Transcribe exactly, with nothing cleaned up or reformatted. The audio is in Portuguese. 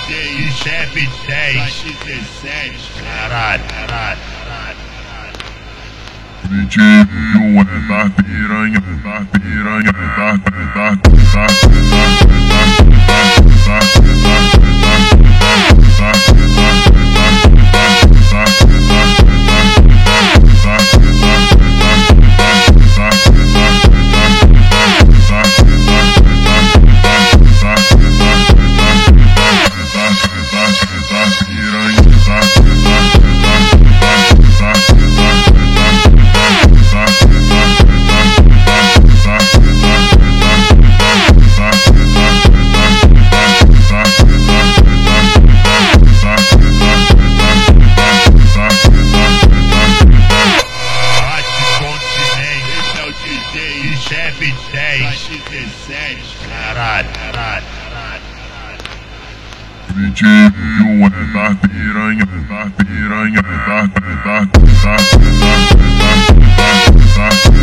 D Chefe dez, dezessete, caralho, caralho, caralho. Pretinho é da piranha, da piranha, da da da da Chefe dez, dezessete, caralho, caralho, caralho. Pretinho é da piranha, da piranha, da da da da da da da